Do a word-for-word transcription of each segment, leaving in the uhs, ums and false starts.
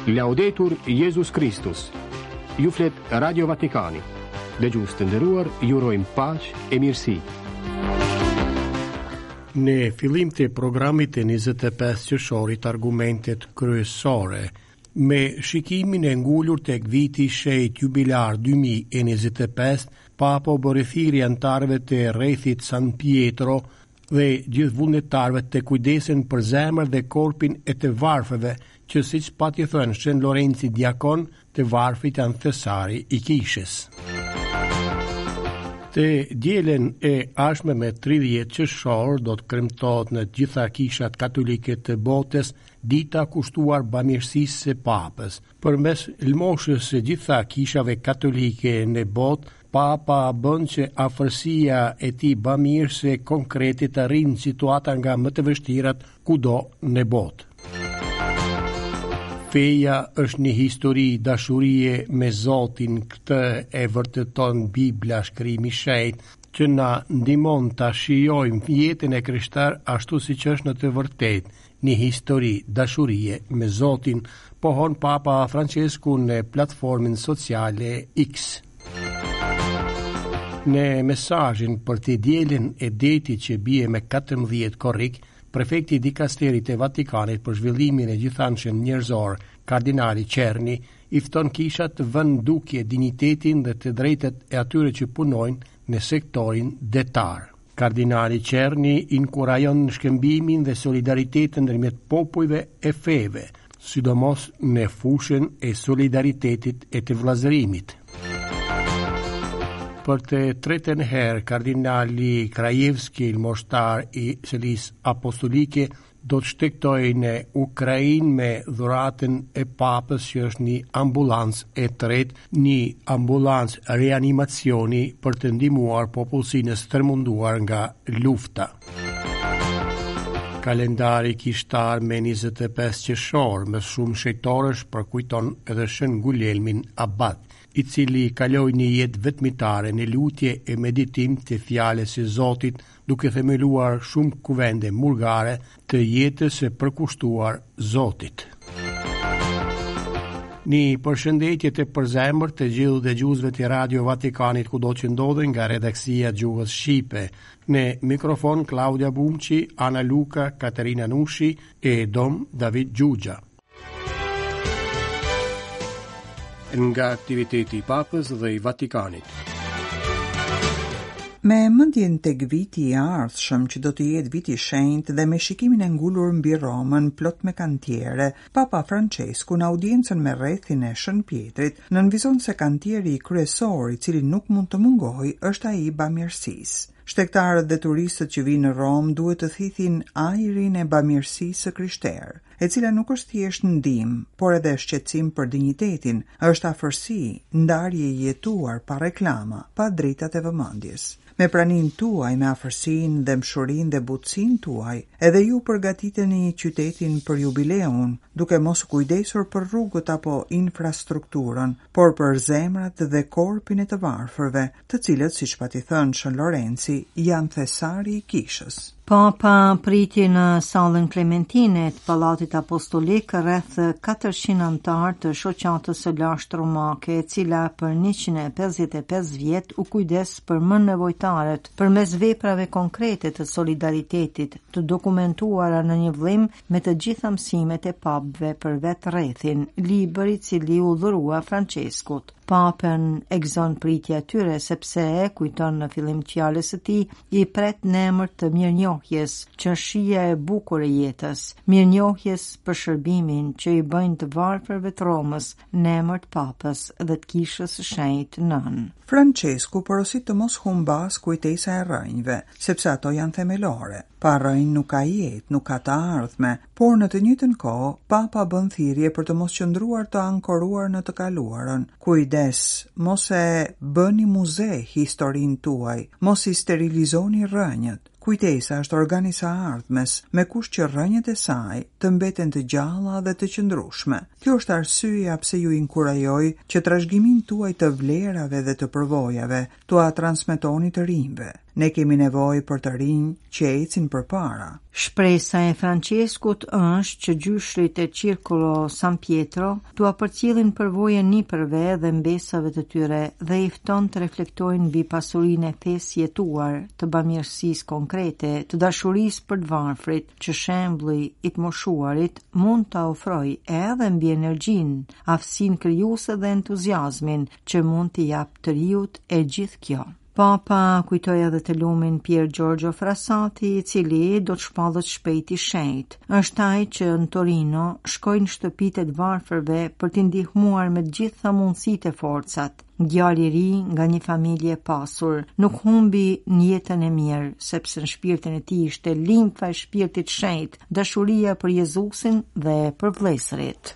Laudetur Jesus Christus. Ju flet Radio Vatikani. Dhe gjusë të nderuar, ju urojmë paqë e mirësi. Në fillim të programit e njëzet e pesë qershorit argumentet kryesore, me shikimin e ngullur tek viti shejt jubilar dy mijë e njëzet e pesë, Papa u bë rithiri antarëve të rrethit San Pietro dhe gjithë vullnetarëve të kujdesen për zemër dhe korpin e të varfëve, që siç pati thënë Shën Lorenci Diakon, të varfrit janë thesari i kishës. Të dielen e ardhshme me tridhjetë qershor do të kremtohet në të gjitha kishat katolike të botës dita kushtuar bamirësisë së Papës. Përmes lmoshës së gjitha kishave katolike në botë, Papa bën që afërsia e tij bamirëse konkrete të arrijë situata nga më të vështirat kudo në botë. Feja është një histori dashurie me Zotin, këtë e vërteton Bibla, shkrimi i shenjtë, që na ndihmon ta shijojmë jetën e krishtar ashtu siç është në të vërtetë, një histori dashurie me Zotin, pohon Papa Francesku në platformën sociale X. Në mesazhin për të dielën e detit që bie me katërmbëdhjetë korrik, prefekti i dikasterit e Vatikanit për zhvillimin e gjithanshëm njerëzor, kardinali Cerni, i fton kishat të vënë dukje dinjitetin dhe të drejtat e atyre që punojnë në sektorin detar. Kardinali Cerni inkurajon shkëmbimin dhe solidaritetin ndërmjet popujve e feve, sidomos në fushën e solidaritetit e të vllazërimit. Për të tretën herë, kardinali Krajevski, il moshtar i Selisë Apostolike, do të shtektojë në Ukrainë me dhuratën e Papës, që është një ambulancë e tretë, një ambulancë reanimacioni për të ndihmuar popullsinë e stërmunduar nga lufta. Kalendari kishtar me njëzet e pesë qershor me shumë shejtorësh përkujton edhe Shën Guglielmin Abad, i cili kaloi një jetë vetmitare në lutje e meditim të fjalës së Zotit, duke themeluar shumë kuvende murgare të jetës së përkushtuar Zotit. Një përshëndetje të përzemërt të gjithë dëgjuesve të Radio Vatikanit kudo që ndodhen nga redaksia Gjuhës Shqipe. Në mikrofon Claudia Bumçi, Ana Luka, Katerina Nushi e Dom David Gjugja. Nga aktiviteti i Papës dhe i Vatikanit. Me mendjen tek viti i ardhshëm që do të jetë viti i shenjtë dhe me shikimin e ngulur mbi Romën plot me kantiere, Papa Francesku në audiencën me rrethin e Shën Pietrit nënvizon se kantieri i kryesor i cili nuk mund të mungojë është ai i bamirësisë. Shtektarët dhe turistët që vinë në Rom duhet të thithin ajrin e bamirësisë së krishterë, e cila nuk është thjesht ndihmë, por edhe shqetësim për dinjitetin, është afërsi, ndarje e jetuar pa reklama, pa dritat e vëmendjes. Me pranin tuaj, me afërsinë dhe mshurin dhe butësin tuaj, edhe ju përgatiteni qytetin për jubileun, duke mos kujdesur për rrugët apo infrastrukturën, por për zemrat dhe korpin e të varfërve, të cilët, siç pati thënë Shën Lorenci, janë thesari i kishës. Papa priti në sallën Klementine të Pallatit Apostolik rreth katërqind antar të shoqatës së lashtë romake, e cila për njëqind e pesëdhjetë e pesë vjet u kujdes për më nevojtarët përmes veprave konkrete të solidaritetit, të dokumentuara në një vëllim me të gjitha mësimet e papëve për vetë rrethin, libër i cili u dhurua Franceskut. Papën e gëzon pritja tyre sepse e kujton në fillim të fjalës së tij i pret në emër të mirënjohjes, që është shija e bukur e jetës, mirënjohjes për shërbimin që i bëjnë të varfërve të Romës në emër të Papës dhe të Kishës së Shenjtë Nën. Francesku porosit të mos humbas kujtesa e rrënjve, sepse ato janë themelore. Pa rrënjë nuk ka jetë, nuk ka të ardhme, por në të njëjtën kohë, Papa bën thirrje për të mos qëndruar të ankoruar në të kaluarën. Kujdes, mos e bëni muze historinë tuaj, mos i sterilizoni rrënjët. Kujtesa është organisa ardhmes, me kusht që rrënjët e saj të mbeten të gjalla dhe të qëndrueshme. Kjo është arsyeja pse ju inkurajoj që trashëgimin tuaj të vlerave dhe të përvojave t'ua transmetoni të rinjve. Ne kemi nevojë për të rinj që ecin përpara. Shpresa e Franceskut është që gjyshrit e Circolo San Pietro t'u përcjellin përvojën nipërve dhe mbesave të tyre dhe i fton të reflektojnë mbi pasurinë e fesë jetuar, të bamirësisë konkrete, të dashurisë për të varfrit, që shembulli i të moshuarit mund ta ofrojë edhe mbi energjinë, aftësinë krijuese dhe entuziazmin që mund t'i jap të riut e gjithë kjo. Papa kujtoi edhe të lumin Pier Giorgio Frassati, i cili do të shpallët shpejt i shenjtë. Është ai që në Torino shkoi në shtëpitë e të varfërve për t'i ndihmuar me të gjitha mundësitë e forcat. Djali i ri nga një familje e pasur nuk humbi në jetën e mirë, sepse në shpirtin e tij ishte limfa e shpirtit shenjtë, dashuria për Jezusin dhe për vëllezërit.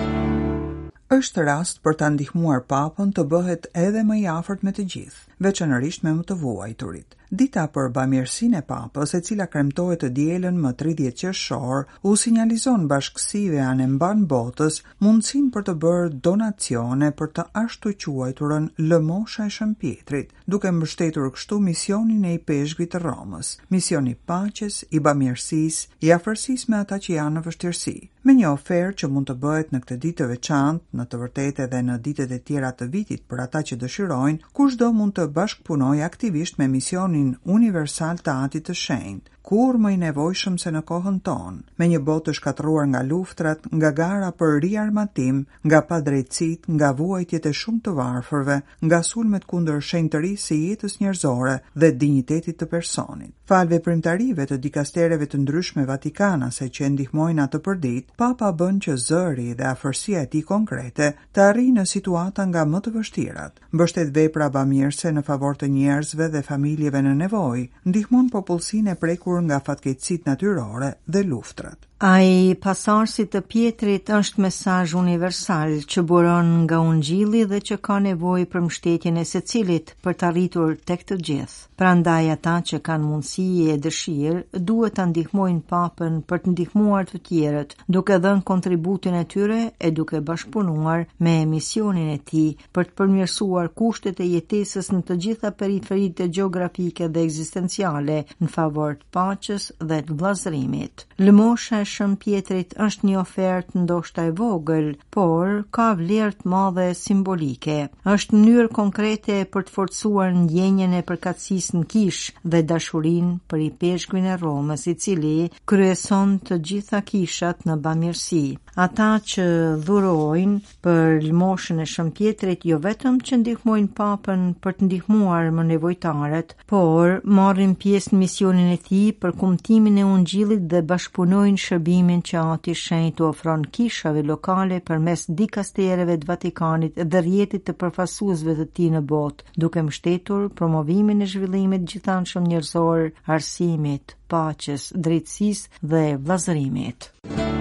Është rast për ta ndihmuar papën të bëhet edhe më i afërt me të gjithë, veçanërisht me më të vuajturit. Dita për bamirësinë e papës, e cila kremtohet të dielën më tridhjetë qershor, u sinjalizon bashkësive anemban botës mundësinë për të bërë donacione për të ashtu quajturën lëmosha e Shën Pietrit, duke mbështetur kështu misionin e i peshkujt të Romës, misioni i paqes, i bamirësisë, i afërsisë me ata që janë në vështirësi. Me një ofertë që mund të bëhet në këtë ditë të veçantë, në të vërtetë edhe në ditët e tjera të vitit për ata që dëshirojnë, kushdo mund të bashkëpunojë aktivisht me misionin universal të Atit të Shenjtë, kur më i nevojshëm se në kohën tonë, me një botë të shkatëruar nga luftrat, nga gara për riarmatim, nga padrejtësitë, nga vuajtjet e shumë të varfërve, nga sulmet kundër shenjtërisë së jetës njerëzore dhe dinjitetit të personit. Fal veprimtarive të dikastereve të ndryshme vatikanase që ndihmojnë atë përdit, Papa bën që zëri dhe afërsia e tij konkrete të arrijë në situata nga më të vështirat, mbështet vepra bamirëse në favor të njerëzve dhe familjeve në nevojë, ndihmon popullsinë e prekur nga fatkeqësitë natyrore dhe luftrat. Ai pasardhësi të Pietrit është mesazh universal që buron nga Ungjilli dhe që ka nevojë për mbështetjen e secilit për të arritur tek të gjithë. Prandaj ata që kanë mundësi e dëshirë duhet ta ndihmojnë papën për të ndihmuar të tjerët, duke dhënë kontributin e tyre e duke bashkëpunuar me misionin e tij për të përmirësuar kushtet e jetesës në të gjitha periferitë gjeografike dhe ekzistenciale në favor të paqes dhe të vllazërimit. Lëmosha Shën Pietrit është një ofertë ndoshta e vogël, por ka vlerë të madhe simbolike. Është mënyrë konkrete për të forcuar ndjenjen e përkatësisë në kish dhe dashurinë për i peshkujin e Romës, i cili kryeson të gjitha kishat në bamirësi. Ata që dhurojnë për lëmoshën e Shën Pietrit jo vetëm që ndihmojnë papën për të ndihmuar më nevojtarët, por marrin pjesë në misionin e tij për kumtimin e Ungjillit dhe bashkëpunojnë shërbimin që Ati i Shenjtë ofron kishave lokale përmes dikastereve të Vatikanit dhe rrjetit të përfaqësuesve të tij në botë, duke mbështetur promovimin e zhvillimit gjithanshëm njerëzor, arsimit, paqes, drejtësisë dhe vllazërimit.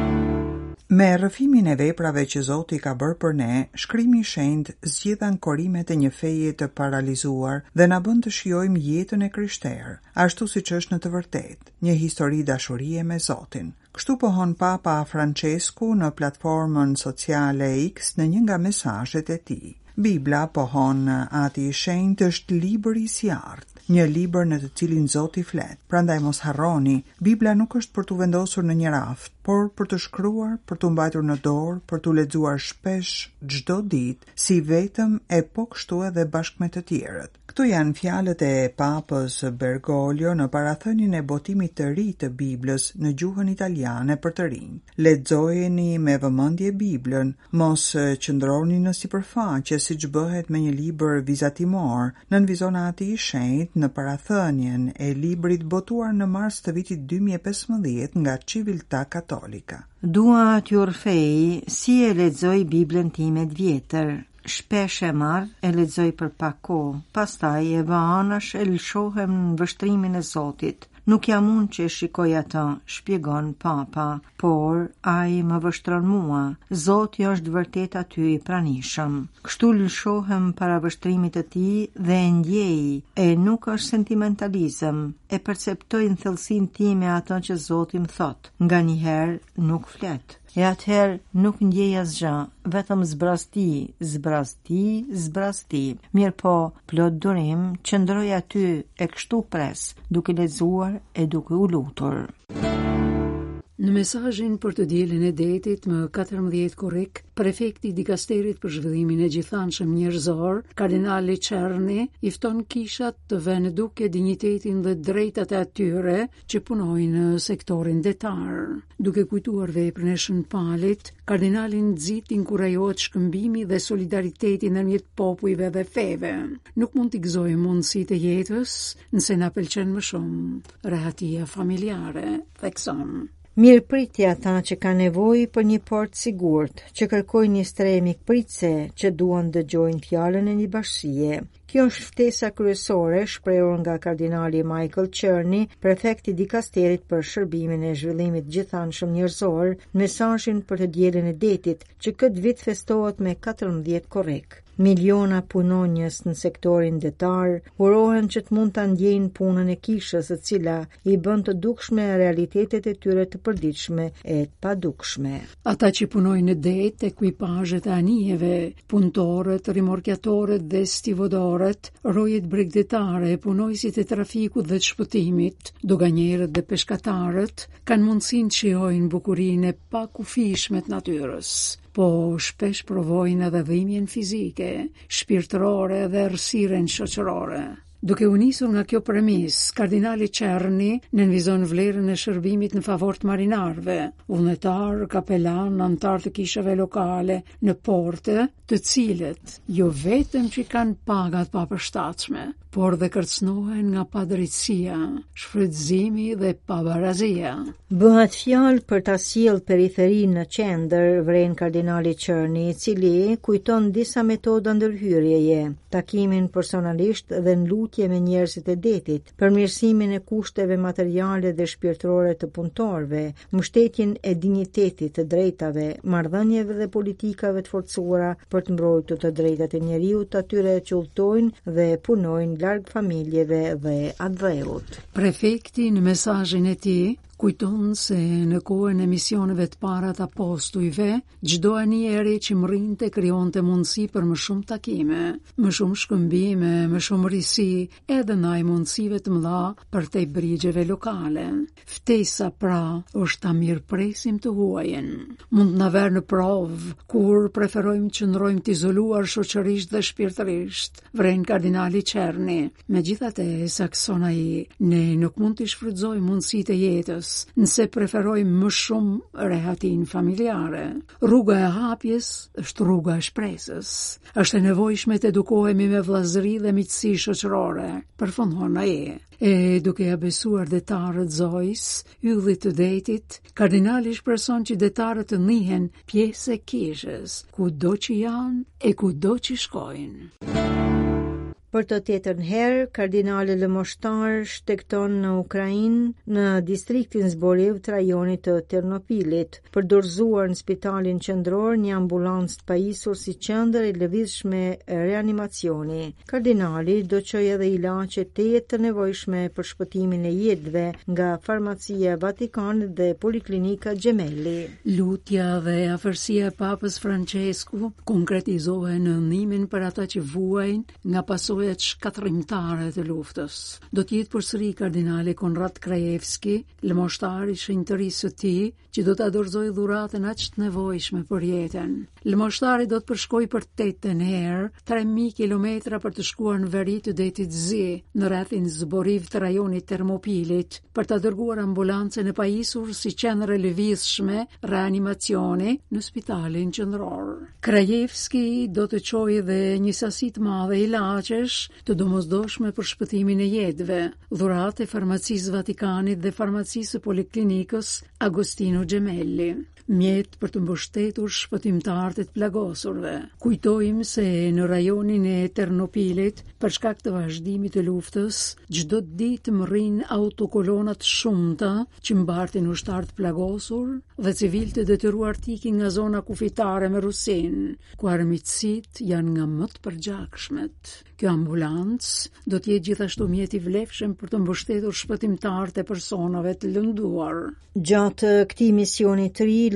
Me rrëfimin e veprave që Zoti ka bërë për ne, Shkrimi i Shenjtë zgjidh ankorimet e një feje të paralizuar dhe na bën të shijojmë jetën e krishterë, ashtu siç është në të vërtetë, një histori dashurie me Zotin. Kështu pohon Papa Francesku në platformën sociale X në një nga mesazhet e tij. Bibla, pohon Ati i Shenjtë, është libër i sjartë, një libër në të cilin Zoti flet. Prandaj mos harroni, Bibla nuk është për t'u vendosur në një raft, por për të shkruar, për t'u mbajtur në dorë, për t'u lexuar shpesh çdo ditë, si vetëm e po kështu edhe bashkë me të tjerët. Këto janë fjalët e Papës Bergoglio në parathënien e botimit të ri të Biblës në gjuhën italiane për të rinj. Lexojeni me vëmendje Biblën, mos qëndroni në sipërfaqe siç bëhet me një libër vizatimor, nënvizon Ati i Shenjtë në parathënien e librit botuar në mars të vitit dy mijë e pesëmbëdhjetë nga Civiltà Katolika. Dua t'ju rrfej si e lexoj Biblën time të vjetër. Shpesh e marr, e lexoj për pak kohë, pastaj e vë anash e lëshohem në vështrimin e Zotit. Nuk jam unë që e shikoj atë, shpjegon Papa, por ai më vështron mua. Zoti është vërtet aty i pranishëm. Kështu lëshohem para vështrimit të tij dhe e ndjej, e nuk është sentimentalizëm, e perceptoj në thellësinë time atë që Zoti më thot. Nganjëherë nuk flet. E atëherë nuk ndjej asgjë, vetëm zbrasti, zbrasti, zbrasti. Mirë po, plot durim, qëndroj aty e kështu pres, duke lexuar e duke u lutur. Në mesazhin për të dielën e detit më katërmbëdhjetë korrik, prefekti i dikasterit për zhvillimin e gjithanshëm njerëzor, kardinali Czerny, i fton kishat të vënë duke dinjitetin dhe drejtat e atyre që punojnë në sektorin detar. Duke kujtuar veprën e Shën Palit, kardinali nxit inkurajohet shkëmbimi dhe solidariteti ndërmjet popujve dhe feve. Nuk mund t'i gëzojmë mundësitë e jetës, nëse na pëlqen më shumë rehatia familjare, thekson. Mirë pritje ata që ka nevojë për një port sigurt, që kërkojnë një strehë mikpritse, që duan dëgjojnë fjalën e një bashkie. Kjo është ftesa kryesore shprehur nga kardinali Michael Czerny, prefekti i dikasterit për shërbimin e zhvillimit gjithanshëm njerëzor, në mesazhin për të dielën e detit, që këtë vit festohet me katërmbëdhjetë korrik. Miliona punonjës në sektorin detar urohen që të mund të ndjejnë punën e kishës, e cila i bën të dukshme realitetet e tyre të përditshme e të padukshme. Ata që punojnë në det, ekuipazhet e anijeve, punëtorët, rimorkjatorët dhe stivodorët, rojet bregdetare, punojësit e trafikut dhe të shpëtimit, doganjerët dhe peshkatarët, kanë mundësinë të shijojnë bukurinë e pakufishme të natyrës, po shpesh provojnë edhe dhimbjen fizike, shpirtërore dhe errësiren shoqërore. Duke u nisur nga kjo premisë, kardinali Czerny nënvizon vlerën e shërbimit në favor të marinarëve, vullnetar, kapelan, antar të kishave lokale në porte, të cilët jo vetëm që kanë pagat papërshtatshme, por dhe kërcënohen nga padrejtësia, shfrytëzimi dhe pabarazia. Bëhet fjalë për ta sjellë periferinë në qendër, vren kardinali Czerny, i cili kujton disa metoda ndërhyrjeje, takimin personalisht dhe në lutje me njerëzit e detit, përmirësimin e kushteve materiale dhe shpirtërore të punëtorëve, mbështetjen e dinjitetit të drejtave, marrëdhënieve dhe politikave të forcuara për të mbrojtur të drejtat e njeriut të atyre që udhtojnë dhe punojnë larg familjeve dhe adheut. Prefekti në mesazhin e tij kujton se në kohën e misioneve të para të apostujve, çdo anieri që mrinte krijonte mundësi për më shumë takime, më shumë shkëmbime, më shumë risi, edhe ndaj mundësive të mëdha për te brigjeve lokale. Ftesa pra është ta mirëpresim të huajin. Mund na ver në provë kur preferojmë të qëndrojmë të izoluar shoqërisht dhe shpirtërisht, vren kardinali Czerny. Megjithatë, sakson ai, ne nuk mund të shfrytëzojmë mundësitë e jetës nëse preferojmë më shumë rehatin familjare. Rruga e hapjes është rruga e shpresës. Është e nevojshme të edukohemi me vllazëri dhe miqësi shoqërore, përfundon ai. E duke ja besuar detarët Zojs, yllit të detit, kardinali shpreson që detarët të njihen pjesë e kishës, kudo që janë e kudo që shkojnë. Për të tjetër herë, kardinali lëmoshtar shtekton në Ukrainë, në distriktin Zboriv të rajonit të Ternopilit, për dorëzuar në spitalin qendror një ambulancë të pajisur si qendër e lëvizshme reanimacioni. Kardinali do çojë edhe ilaçe të jetë të nevojshme për shpëtimin e jetëve nga farmacia Vatikanit dhe Poliklinika Gemelli. Lutja dhe afërsia e Papës Francesku konkretizohen në ndihmën për ata që vuajnë nga pasojat shkatërrimtare të luftës. Do të jetë përsëri kardinali Konrad Krajewski, lëmoshtar i shenjtërisë së tij, që do ta dorëzojë dhuratën aq të nevojshme për jetën. Lëmoshtari do të përshkojë për tetën herë tre mijë kilometra për të shkuar në veri të detit Zi, në rrethin Zboriv të rajonit Termopilit, për ta dërguar ambulancën e pajisur si qendër e lëvizshme reanimacioni në spitalin qendror. Krajewski do të çojë edhe një sasi të madhe ilaçesh të domosdoshme për shpëtimin e jetëve, dhuratë e farmacisë Vatikanit dhe farmacisë Poliklinikës Agostino Gemelli, mjet për të mbështetur shpëtimtarët e të plagosurve. Kujtojmë se në rajonin e Ternopilit, për shkak të vazhdimit të luftës, çdo ditë mrrin autokolona të shumta që mbartin ushtar të plagosur dhe civilë të detyruar të ikin nga zona kufitare me Rusinë, ku armiqësitë janë nga më të përgjakshmet. Kjo ambulancë do të jetë gjithashtu mjet i vlefshëm për të mbështetur shpëtimtarët e personave të lënduar. Gjatë këtij misioni të ri,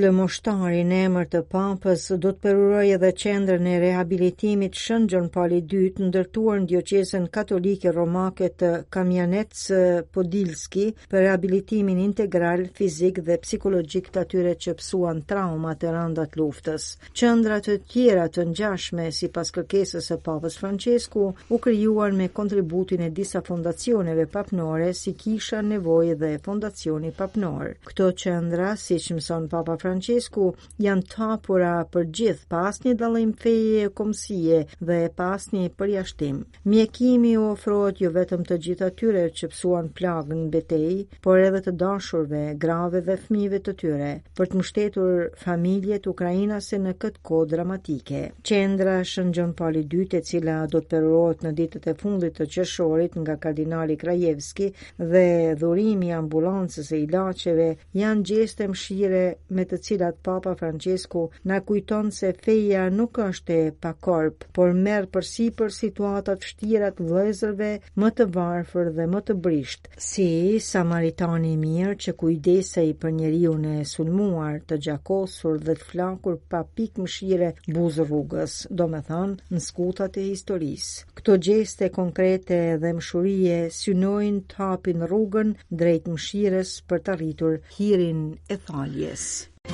Moštari në emër të Papës do të perurojë edhe qendrën e rehabilitimit Shën Gjon Pali dytë ndërtuar në dioqezën katolike romake të Kamjanec-Podilski për rehabilitimin integral fizik dhe psikologjik të atyre që psuan trauma të rënda të luftës. Qendra të tjera të ngjashme sipas kërkesës së Papës Francesku u krijuan me kontributin e disa fondacioneve papnore si Kisha Nevojë dhe Fondacioni Papnor. Këto qendra, siç mëson Papa Francesku, janë të hapura për gjithë, pa asnjë dallim feje e komësie dhe pa asnjë përjashtim. Mjekimi u ofrohet jo vetëm të gjithë atyre që psuan plagë në betejë, por edhe të dashurve, grave dhe fëmijëve të tyre, për të mbështetur familjet ukrainase në këtë kohë dramatike. Qendra Shën Gjon Pali dytë, e cila do të perurohet në ditët e fundit të qershorit nga kardinali Krajevski dhe dhurimi i ambulancës e ilaçeve, janë gjeste mëshire me të cilat Papa Francesku na kujton se feja nuk është e pakorp, por merr përsipër situatat vështira të vëllezërve më të varfër dhe më të brisht, si samaritani i mirë që kujdesej për njeriun e sulmuar, të gjakosur dhe të flakur pa pikë mëshire buzë rrugës, domethënë në skutat e historisë. Këto gjeste konkrete dhe mshurie synojnë të hapin rrugën drejt mëshirës për të arritur hirin e thaljes.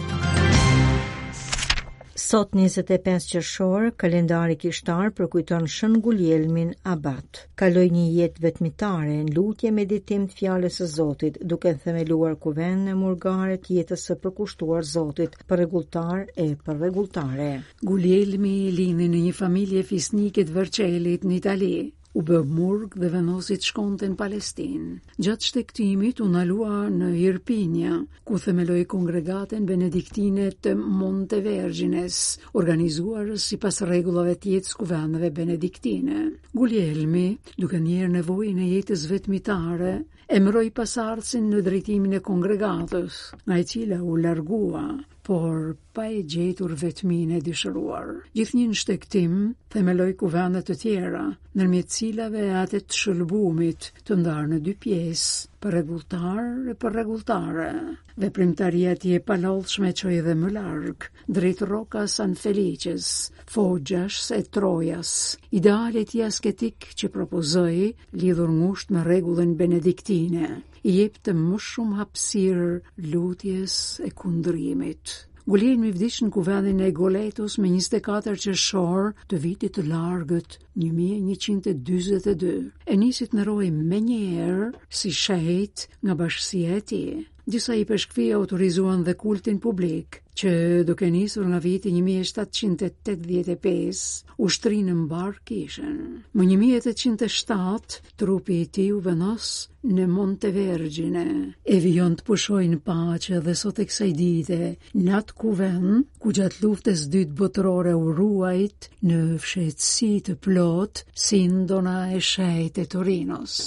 Sot njëzet e pesë qershor, kalendari kishtar përkujton Shën Guljelmin Abat. Kaloi një jetë vetmitare në lutje meditim të fjalës së Zotit, duke themeluar kuvend e murgare të jetës së përkushtuar Zotit, përrregulltar e përrregulltare. Guljelmi lindi në një familje fisnike të Vercellit në Itali. U bë murg dhe vendosi të shkonte në Palestinë. Gjatë shtektimit u ndalua në Irpinia, ku themeloi kongregaten benediktine të Montevergines, organizuar sipas rregullave të jetës kuvendeve benediktine. Guljelmi, duke njerë nevojën e jetës vetmitare, emëroi pasardhësin në drejtimin e kongregatës, nga e cila u largua, por pa e gjetur vetminë e dëshiruar. Gjithnjë në shtektim themeloi kuvende të tjera, ndërmjet cilave atë të shëlbumit, të ndarë në dy pjesë, përrregulltar e përrregulltare. Veprimtaria e tij e palollshme çoi edhe më larg, drejt Rocca San Felices, Foggias e Trojas. Ideali i tij asketik që propozoi, lidhur ngushtë me rregullin benediktine, i jepte më shumë hapësirë lutjes e kundërimit. Guljelmi vdiq në kuvendin e Goletos me njëzet e katër qershor të vitit të largët një mijë e njëqind e dyzet e dy. E nisi të ndëroi menjëherë si shehit nga bashkësia e tij. Disa i peshkëfije autorizuan dhe kultin publik, që duke nisur nga viti një mijë e shtatëqind e tetëdhjetë e pesë, ushtrinë në mbar kishen. Më një mijë e tetëqind e shtatë, trupi i tij u vendos në Montevergine. E vijon të pushoj në paqe dhe sot e kësaj dite, në atë kuvend, ku gjatë luftës dytë botërore u ruajt në fshehtësi të plot, sindona e shejt e Torinos.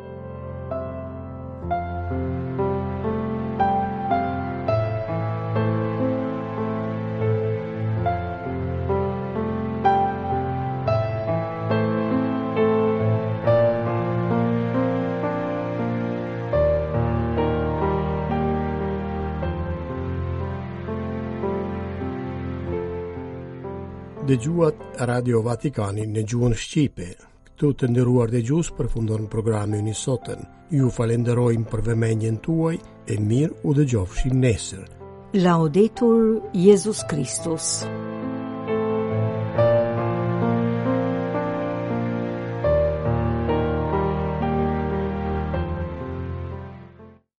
Dëgjuat Radio Vatikani në gjuhën shqipe. Këtu të nderuar dëgjues, përfundon programi i sotën. Ju falenderojmë për vëmendjen tuaj e mirë u dëgjofshim nesër. Laudetur Jesus Christus.